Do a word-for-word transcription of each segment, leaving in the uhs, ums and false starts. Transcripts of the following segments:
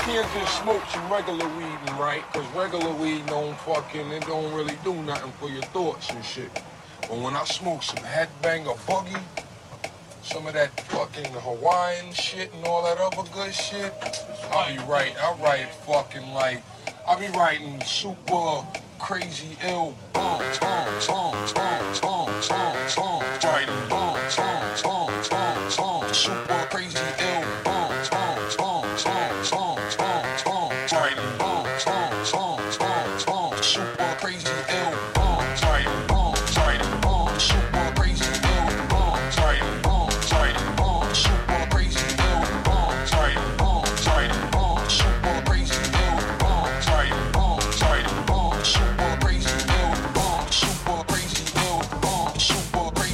can't just smoke some regular weed and right, cause regular weed don't fucking, it don't really do nothing for your thoughts and shit. But when I smoke some headbanger boogie, some of that fucking Hawaiian shit and all that other good shit, I'll be right, I'll write fucking like, I'll be writing super crazy ill bombs, bombs, bombs, bombs, bombs, bombs, bombs, writing bombs, bombs, bombs, bombs, bombs, super crazy ill bombs, bombs, bombs, bombs, bombs, bombs, bombs, writing bombs, bombs, bombs, bombs, bombs, super crazy ill bombs, writing bombs, writing bombs, super crazy ill bombs, writing bombs, writing bombs, super crazy ill bombs, writing bombs, writing bombs, super crazy ill bombs, writing bombs, writing bombs, super crazy ill bombs, super crazy ill bombs, super crazy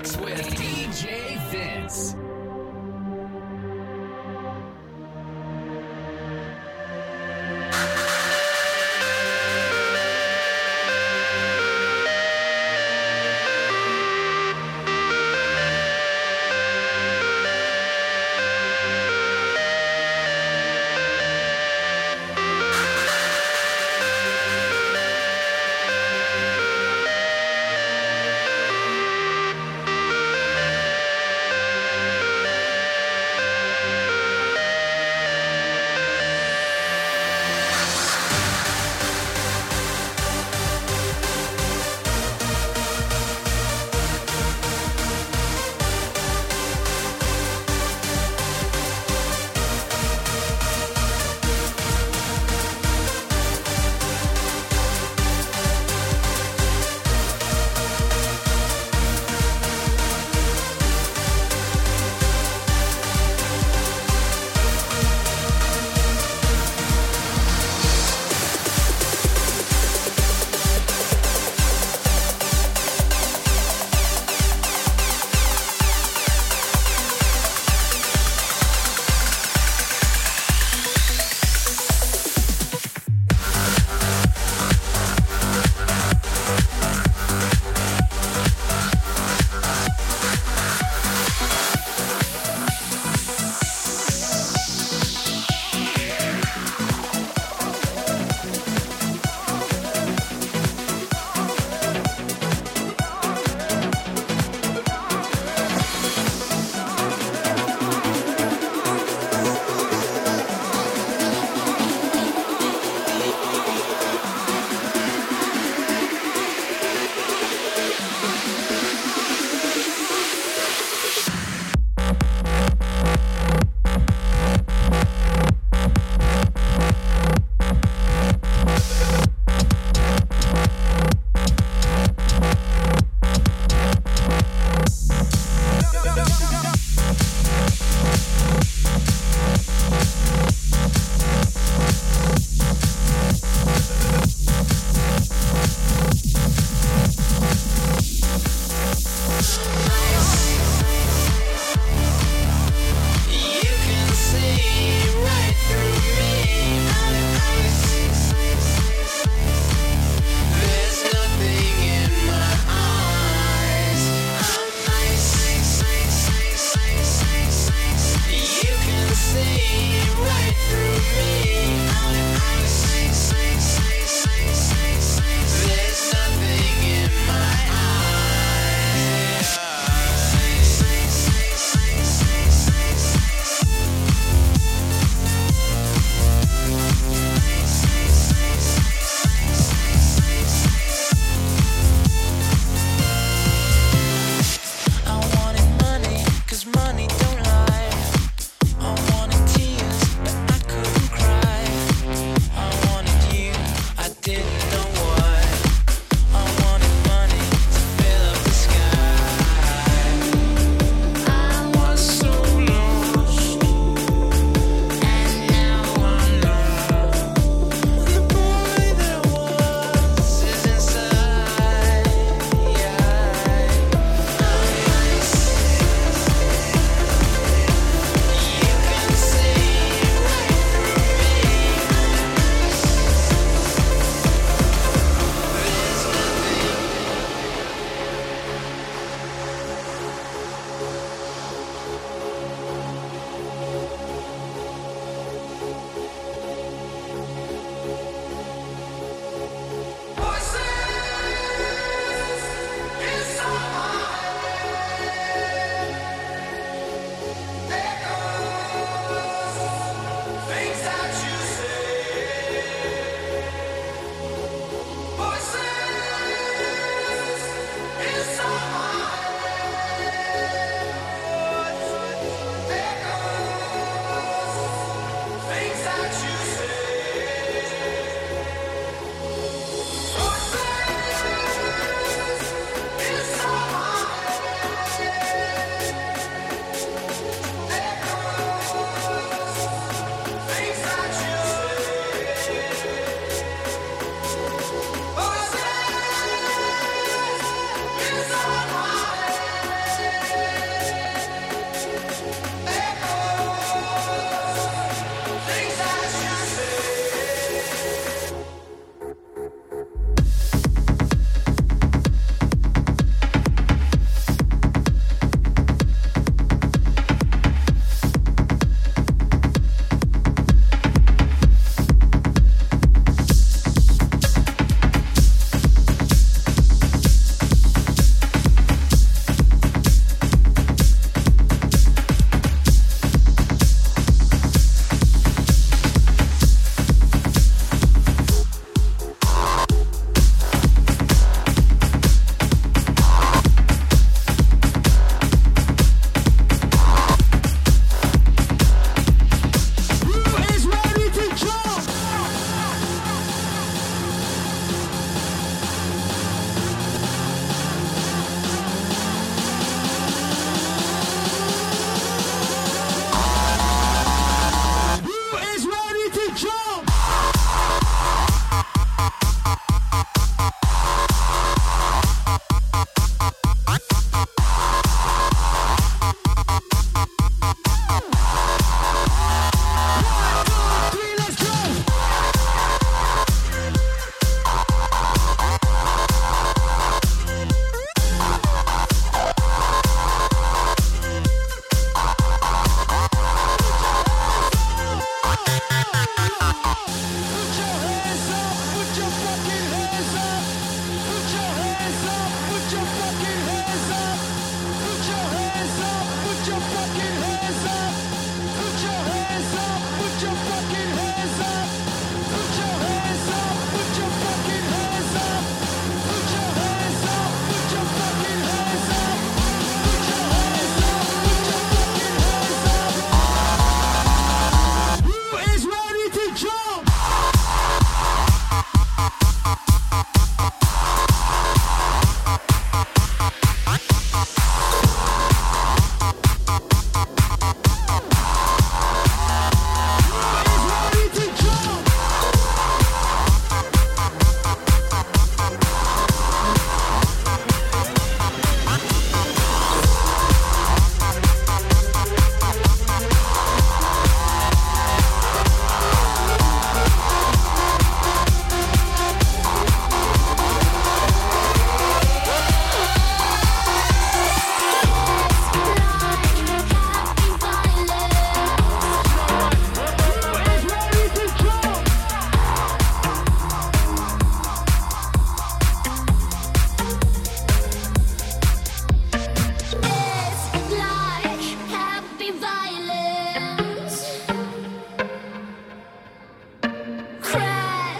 mix with D J Vince. Thank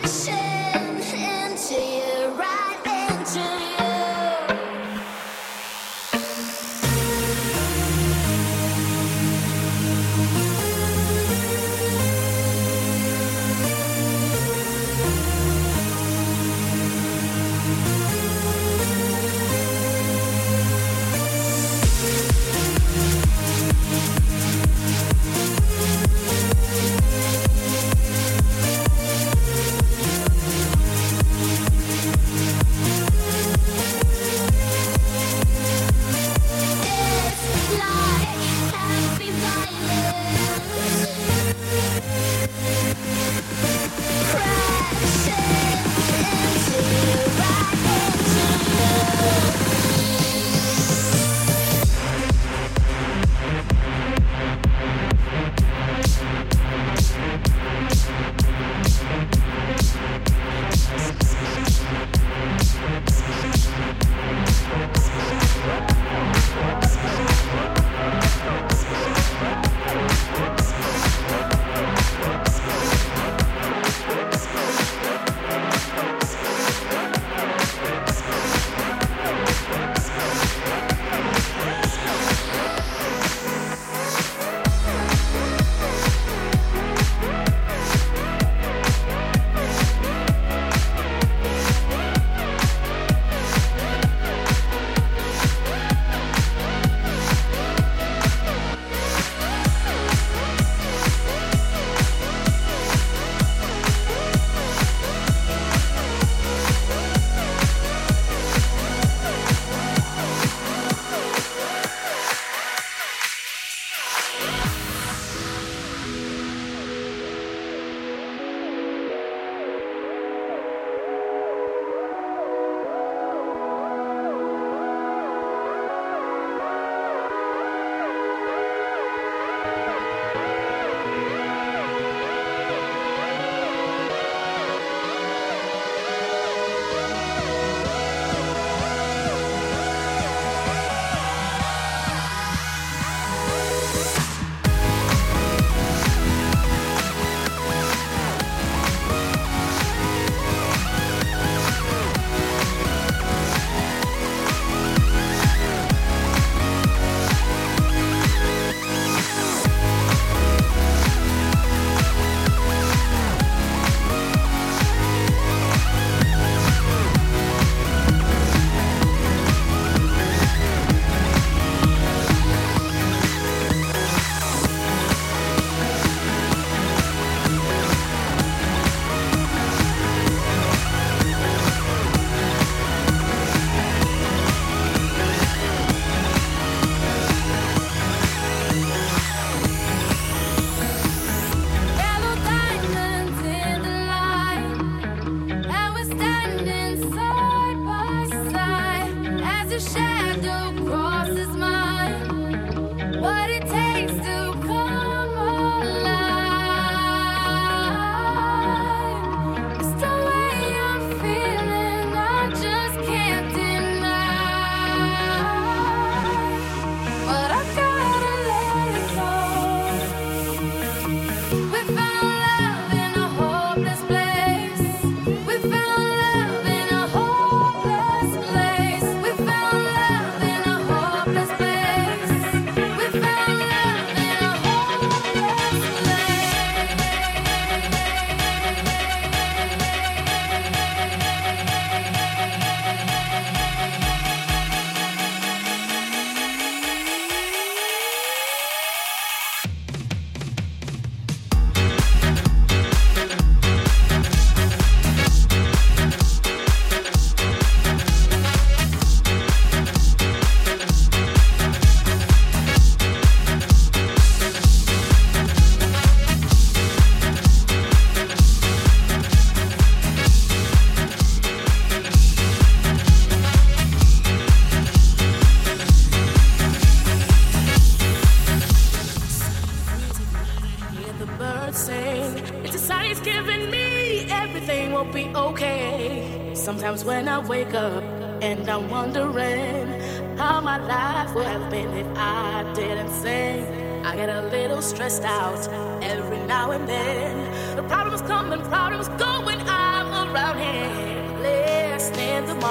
will be okay. Sometimes when I wake up and I'm wondering how my life would have been if I didn't sing, I get a little stressed out every now and then. The problems come and problems go when I'm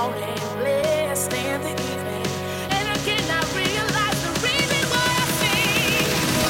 morning, blessed in the evening. And again I realize the reason why I sing.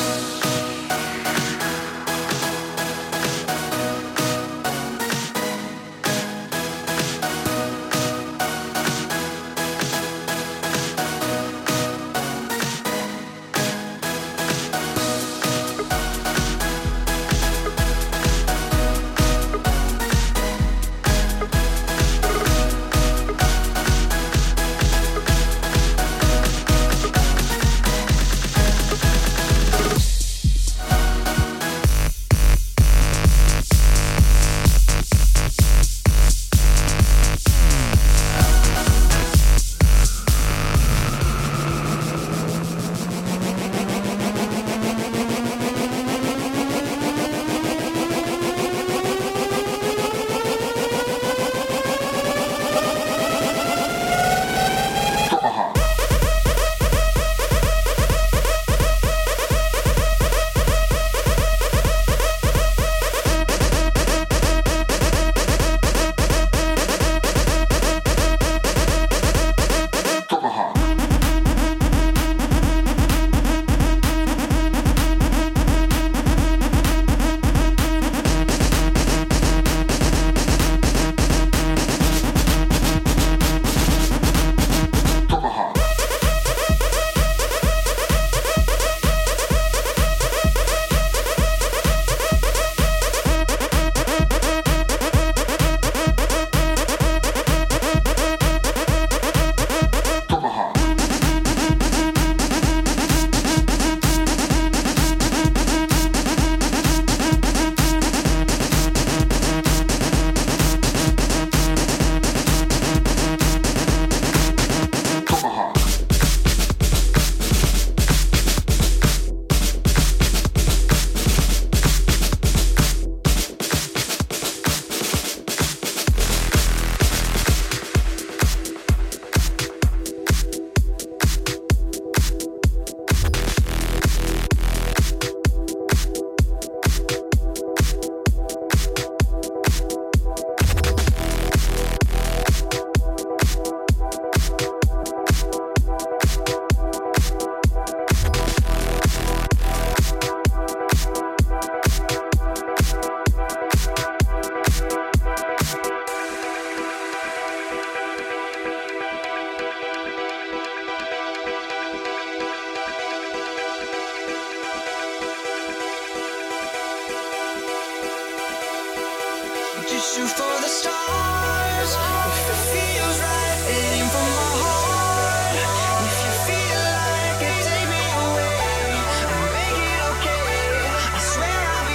Shoot for the stars. If it feels right, aim for my heart. If you feel like it, take me away and make it okay. I swear I'll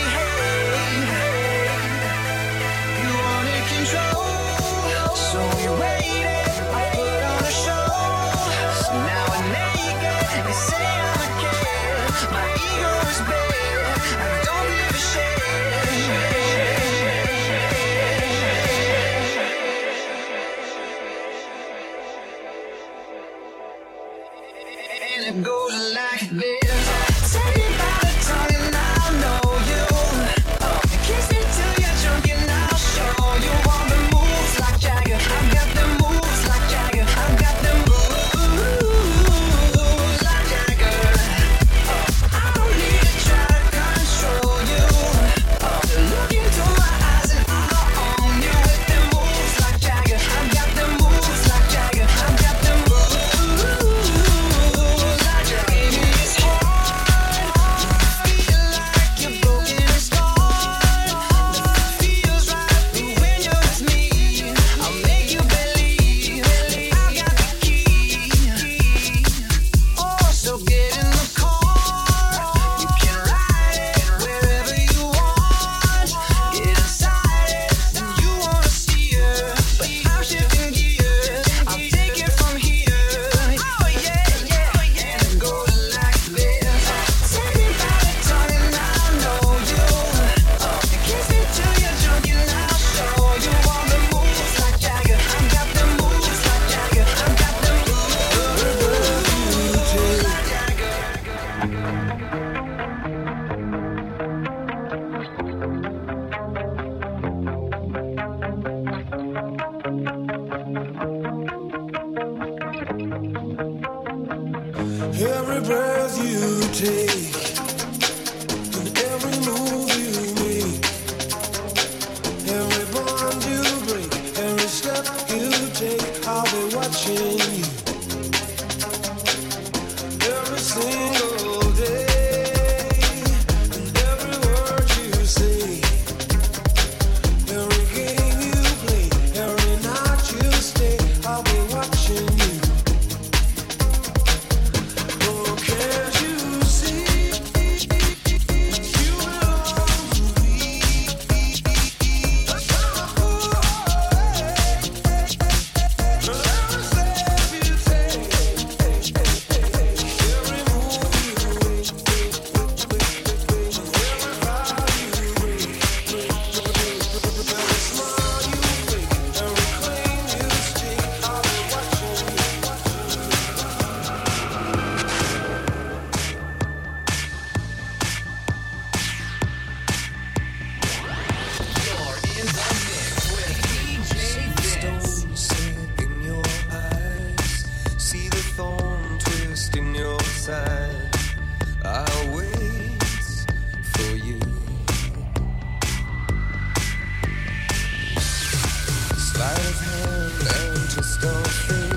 behave. You wanted control, so you waited. I put on a show, so now I'm naked. They say I'm a kid. My ego is big. I don't give a shit. It goes like this. Take me by the tongue and I'll know you. Oh, kiss me till you're drunk and I'll show you all the moves like Jagger. I've got the moves like Jagger. I've got the moves like Jagger. Oh, I don't need to try to control you. Oh, look into my eyes and I'll own you with the moves like Jagger. I've got the moves like Jagger. I've got the moves. Baby, it's hard. him and just don't feel